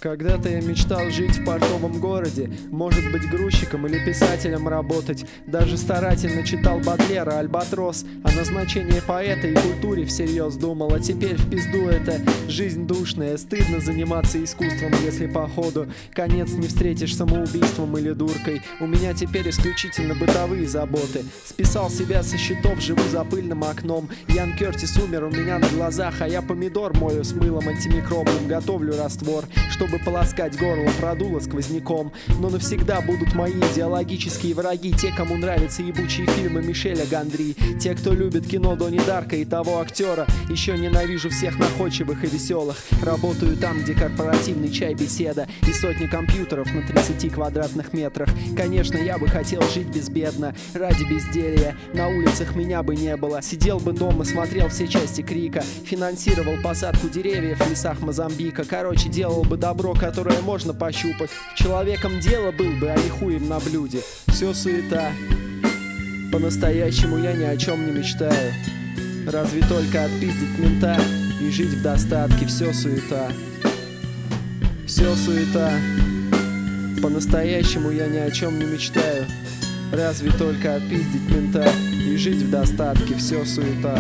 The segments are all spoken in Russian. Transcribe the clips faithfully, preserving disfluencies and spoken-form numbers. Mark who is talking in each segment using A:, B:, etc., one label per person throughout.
A: Когда-то я мечтал жить в портовом городе, может быть грузчиком или писателем работать. Даже старательно читал Бодлера, Альбатрос, о назначении поэта и культуре всерьез думал. А теперь в пизду это жизнь душная. Стыдно заниматься искусством, если по ходу конец не встретишь самоубийством или дуркой. У меня теперь исключительно бытовые заботы. Списал себя со счетов, живу за пыльным окном. Ян Кертис умер у меня на глазах, а я помидор мою с мылом антимикробным, готовлю раствор, чтобы полоскать горло, продуло сквозняком. Но навсегда будут мои идеологические враги, те, кому нравятся ебучие фильмы Мишеля Гондри, те, кто любит кино Донни Дарка и того актера. Еще ненавижу всех находчивых и веселых. Работаю там, где корпоративный чай, беседа и сотни компьютеров на тридцати квадратных метрах. Конечно, я бы хотел жить безбедно, ради безделья. На улицах меня бы не было. Сидел бы дома, смотрел все части Крика, финансировал посадку деревьев в лесах Мозамбика. Короче, делал бы добро, которое можно пощупать. Человеком дело был бы, а не хуем на блюде. Все суета. По-настоящему я ни о чем не мечтаю. Разве только отпиздить мента и жить в достатке. Все суета. Все суета. По-настоящему я ни о чем не мечтаю. Разве только отпиздить мента и жить в достатке. Все суета.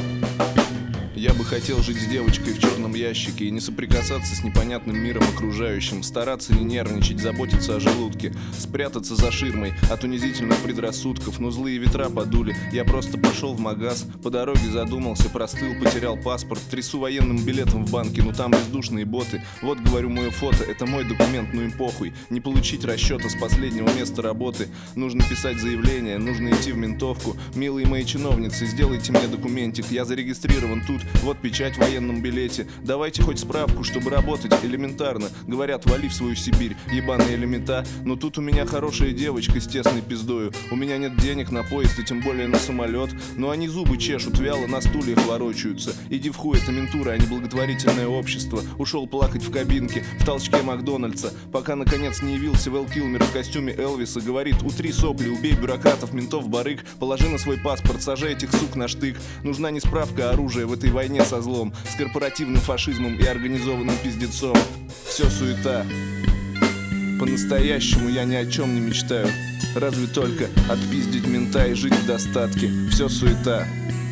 B: Я бы хотел жить с девочкой в черном ящике и не соприкасаться с непонятным миром окружающим, стараться не нервничать, заботиться о желудке, спрятаться за ширмой от унизительных предрассудков. Но злые ветра подули, я просто пошел в магаз, по дороге задумался, простыл, потерял паспорт, трясу военным билетом в банке, ну там бездушные боты. Вот, говорю, мое фото, это мой документ, ну им похуй, не получить расчета с последнего места работы. Нужно писать заявление, нужно идти в ментовку. Милые мои чиновницы, сделайте мне документик, я зарегистрирован тут. Вот печать в военном билете. Давайте хоть справку, чтобы работать элементарно. Говорят, вали в свою Сибирь, ебаные элемента. Но тут у меня хорошая девочка с тесной пиздою. У меня нет денег на поезд и тем более на самолет. Но они зубы чешут, вяло на стульях ворочаются. Иди в хуй, это ментура, а не благотворительное общество. Ушел плакать в кабинке, в толчке Макдональдса, пока наконец не явился Вэл Килмер в костюме Элвиса. Говорит, утри сопли, убей бюрократов, ментов, барыг. Положи на свой паспорт, сажай этих сук на штык. Нужна не справка, а оружие в этой войне со злом, с корпоративным фашизмом и организованным пиздецом. Все суета. По-настоящему я ни о чем не мечтаю. Разве только отпиздить мента и жить в достатке. Все суета.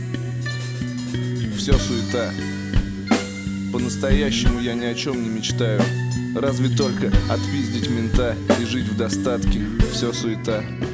B: Все суета. По-настоящему я ни о чем не мечтаю. Разве только отпиздить мента и жить в достатке. Все суета.